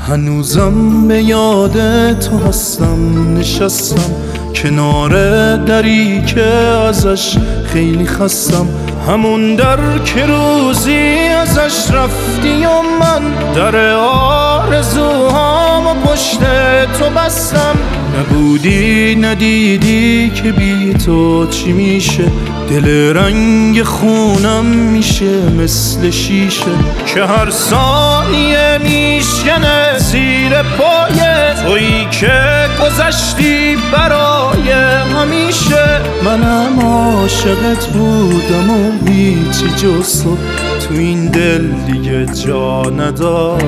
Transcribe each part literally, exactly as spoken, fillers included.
هنوزم به یاد تو هستم، نشستم کنار دری که ازش خیلی خستم، همون در که روزی ازش رفتی و من در آرزوهامو پشت تو بستم. نبودی ندیدی که بی تو چی میشه، دل رنگ خونم میشه مثل شیشه که هر ثانیه میشکنه زیر پای تویی که گذشتی برای همیشه. منم عاشقت بودم و هیچی جز تو تو این دل دیگه جا نداره.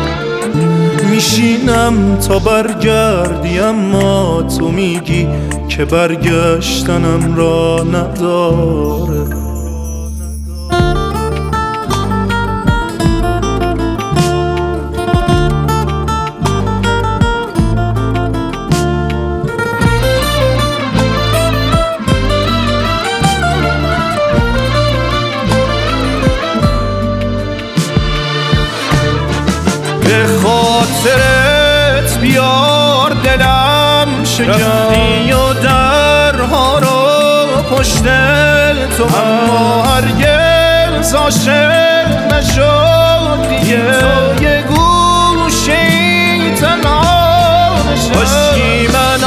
میشینم تا برگردی اما تو میگی که برگشتنم را نداره. به خاطرت بیار دلم شکستی و درها رو پشت تو، اما هرگز عاشق نشد دیگه. تو یه گوشه‌ای تنها نشستی، من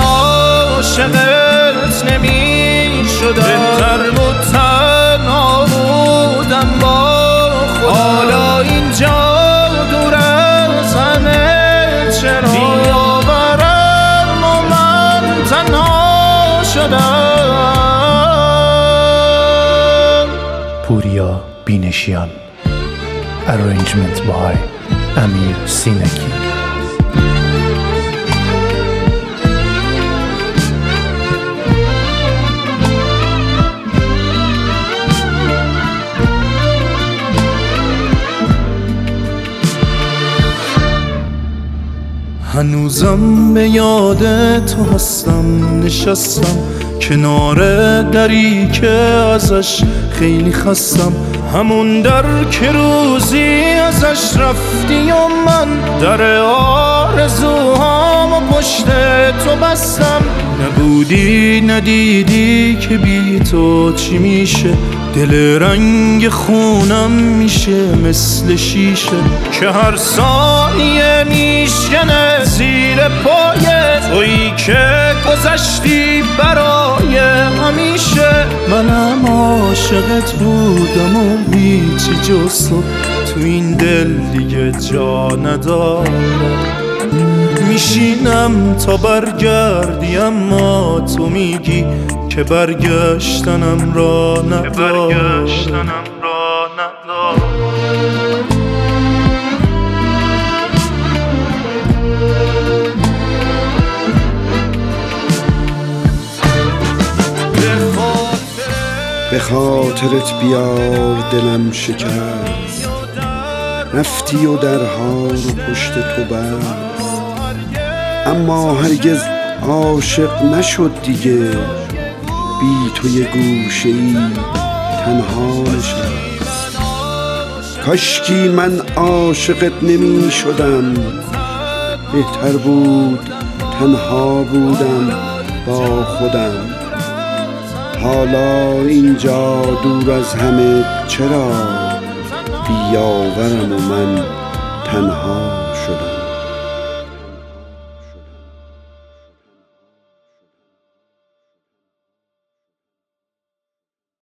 عاشقت نمی شدم، بهتر بود تنها بودم با خودم. حالا اینجا بیاورم و من تنها شدم. پوریا بینشیان. Arrangement by امیر سینکی. هنوزم به یاد تو هستم، نشستم کنار دری که ازش خیلی خستم، همون در که روزی ازش رفتی و من در آرزوهامو پشت تو بستم. نبودی ندیدی که بی تو چی میشه، دل رنگ خونم میشه مثل شیشه که هر ثانیه میشکنه زیر پای تویی که گذشتی برای همیشه. منم عاشقت بودم و هیچی جز تو تو این دل دیگه جا نداره. میشینم تا برگردی اما تو میگی که برگشتنم را نداره. به خاطرت بیار دلم شکست، رفتی و درها رو پشت تو بست، اما هرگز عاشق نشد دیگه. بی تو یه گوشه‌ای تنها نشست. کاشکی من عاشقت نمی شدم، بهتر بود تنها بودم با خودم. حالا اینجا دور از همه چرا بیاورم و من تنها